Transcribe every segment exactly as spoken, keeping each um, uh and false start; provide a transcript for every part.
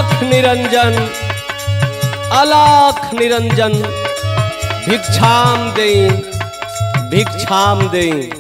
अलाख निरंजन अलाख निरंजन भिक्षाम देई भिक्षाम देई।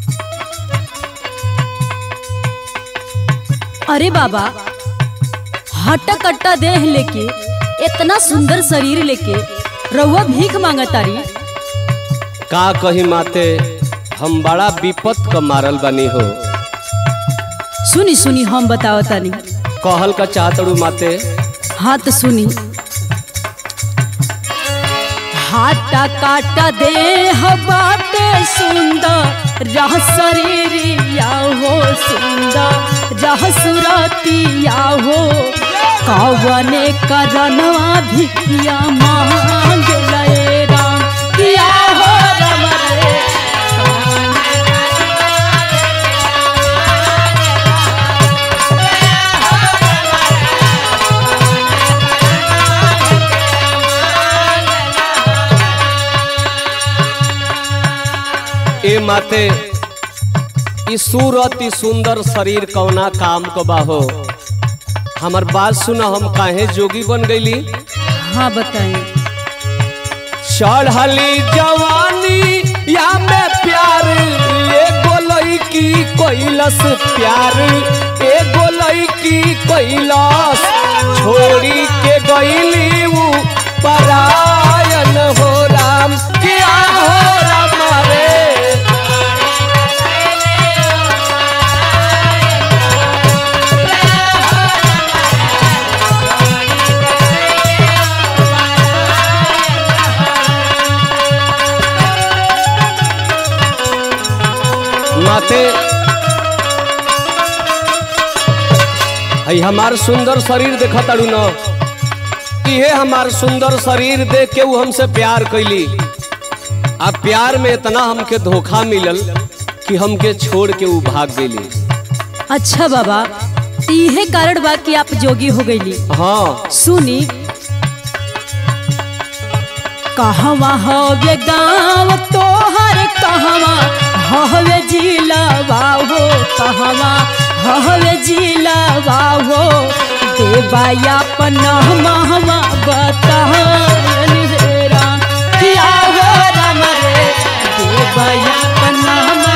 अरे बाबा, हट्टा कट्टा देह लेके इतना सुंदर शरीर लेके रउआ भीख मांगतारी। का कही माते, हम बड़ा विपत क मारल बनी हो। सुनी सुनी हम बताओ तानी। कहल का चाहतड़ू माते। हाँ तो सुनी। हाटा काटा देह बाटे सुंदर रह शरीरिया हो, सुंदर रह सुरतिया हो, कवने करनवा भिखिया मांग लए राम किया हो राम रे। ए माते, ई सूरत ई सुंदर शरीर कौना काम को बाहो। हमार बात सुना, हम काहे जोगी बन गईली। हाँ बताएं। चढ़ली जवानी या में प्यार ए गोलई की कोइलस प्यार ए गोलई की कोइलस छोड़ी के गईली ऊ परायन हो राम किया हो राम रे। माते, हमार सुंदर शरीर देखा ताड़ू न, इहे हमार सुंदर शरीर देख के वो हमसे प्यार कैली। अब प्यार में इतना हमके धोखा मिलल कि हमके छोड़ के वो भाग गईली। अच्छा बाबा, इहे कारण बा कि आप जोगी हो गईली। हाँ सुनी। कहवा हवे गाँव तोहर, कहवा हवे जिला बाहो, कहवा हवे जिला बाहो, देवाया पनहमा बताहन रे राम किया हो राम रे, देवाया पनहमा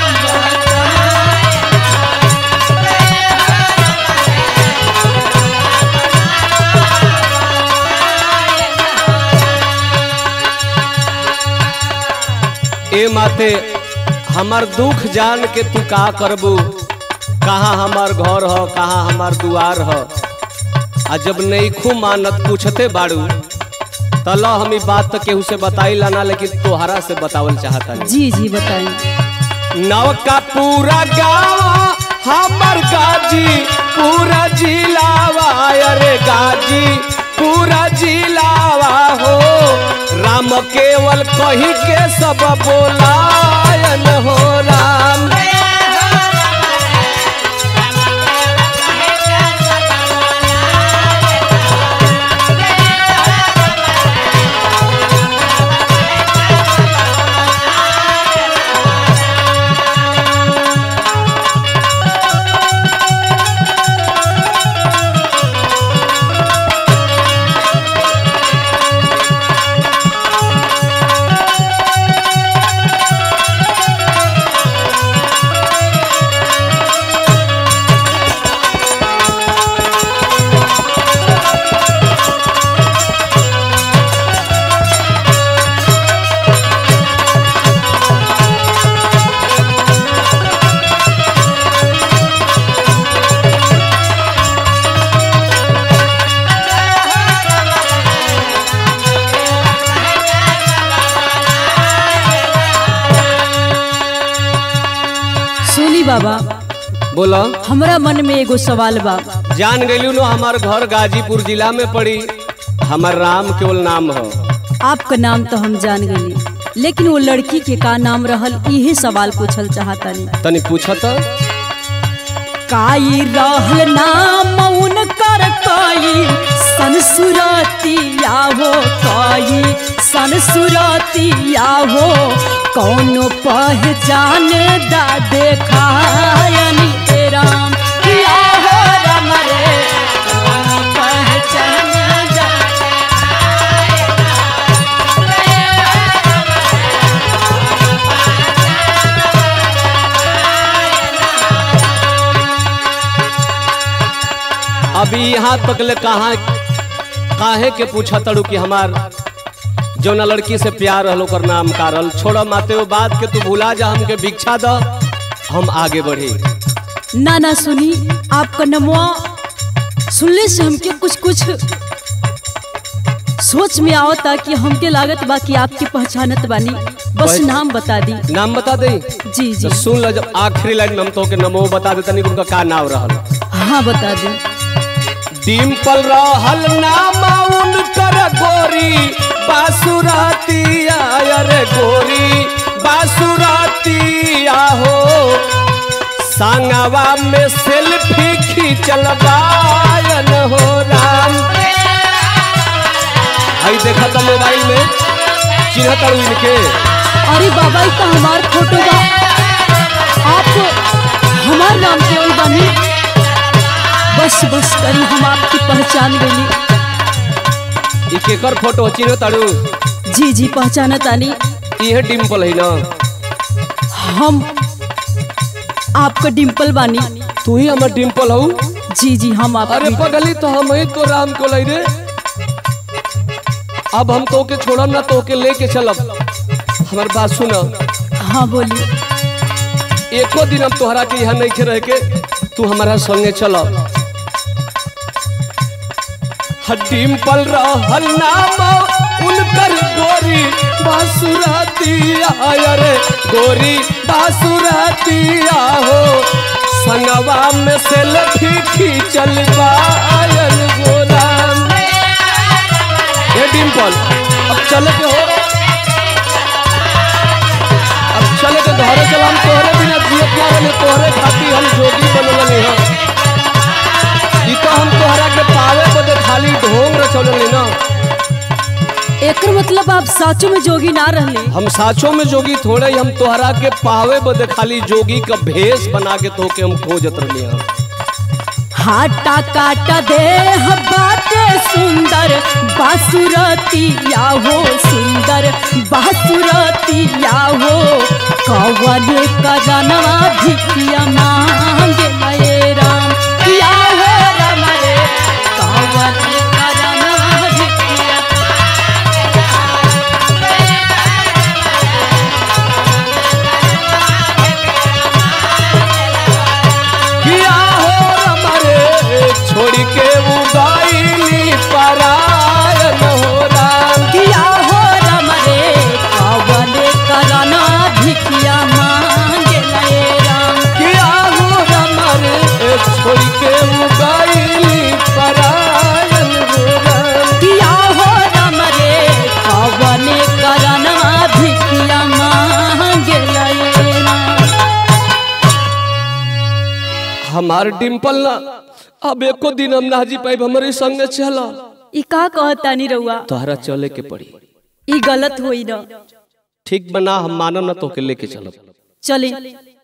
ए माते, हमार दुख जान के तू का करबू। कहाँ हमार घर हो, कहाँ हमार दुआर हो। आ जब नहीं खू मानत पूछते बाड़ू तला हम ई बात तो केहू से बताई लाना, लेकिन तोहरा से बतावल चाहता नहीं। जी जी बताएं। नव का पूरा गाँव हमार गाजी पूरा जिलावा, अरे गाजी पूरा जिलावा हो, राम केवल कही के सब बोलायन हो राम। बाबा बोला। हमरा मन में एगो सवाल बा। जान गईलू नो, हमार घर गाजीपुर जिला में पड़ी। हमार राम केवल नाम हो। आपका नाम तो हम जान गई, लेकिन वो लड़की के का नाम रहल, यही सवाल पूछल चाहतनी। तनी पूछत काई रहल नाम उनकर, काई संसुरतिया हो, काई संसुरतिया हो, कौनो पहचान दा देखायनी राम किया हो राम रे, कौनो अभी यहाँ तक ले कहाँ काहे के पूछा तड़ू कि हमार जौना लड़की से प्यार रहल ओकर नाम कारल छोड़ माते वो बात के तू भुला जा, हमके भिक्षा द, हम आगे बढ़ी। ना ना सुनी, आपका नमवा सुनने से हमके कुछ कुछ सोच में आवता कि हमके लागत बा कि आपकी पहचानत बानी, बस नाम बता दी। नाम बता दे? जी जी तो सुन ल, जब आखिरी लाइन में हम तो के नमो बता देता नहीं उनका का नाम रहल। हाँ बता दी। डिम्पल रहल नाम उनकर गोरी बासुरातिया, अरे गोरी बासुरातिया हो, सांगवा में सेल्फी खींचल बायन हो राम। आई देखा था मोबाइल में, चिन्हत तारू इनके? अरे बाबा ये तो हमार फोटो बा, आप हमार नाम के ओई बानी। बस बस करी, हम आपकी पहचान गई। ई केकर फोटो चिन्हत तारू? जी जी पहचानत आनी। ये डिम्पल है ना? हम आपका डिम्पल बानी। तू ही हमार डिम्पल हो? जी जी हम आप। अरे पगली तो हम ही तो राम को लाई रे। अब हम तो के छोड़म ना, तो के लेके चलब। हमार बात सुना। हाँ बोली। एको दिन हम तोहरा के यहाँ नहीं रह के तू हमारा संगे चल। डिम्पल रहल नाम उनकर गोरी बासुरातिया, अरे गोरी बासुरातिया हो, संगवा में सेल्फी खींचल बायन गोराम। ये डिम्पल अब चले के हो, अब चले के घरे चला। हम तोहरे बिना जियत ना रहे, तोहरे खातिर हम जोगी बनल नहीं है। ई तो हम तोहरा के पावे बदे खाली ढोंग रचौले ना। एकर मतलब आप साचो में जोगी ना रहले? हम साचो में जोगी थोड़े, हम तोहरा के पावे बदे खाली जोगी का भेष बना के तो के हम खोजत रहले हैं। हाटा काटा दे बाटे सुंदर बासुरतिया हो, सुंदर बासुरतिया हो, कवने करनवा भिखिया मांगे लए राम। किया हो राम रे, कवने करनवा भिखिया किया हो हमारे, छोड़ के उदाईली परायन हो राम। किया हो राम रे, कवने करनवा भिखिया मांगे लए राम। किया हो हमारे, छोड़ के उदाईली परायन हो राम। किया हो राम रे, कवने करनवा भिखिया मांगे लए राम। हमार डिम्पल ना अब एको दिन हम ना जी पाइब, हमारे संगे चला। ई का कहतानी रउआ? तोहरा चले के पड़ी। ई गलत होई ना। ठीक बना, हम मानम ना तो के लेके चलब। चली।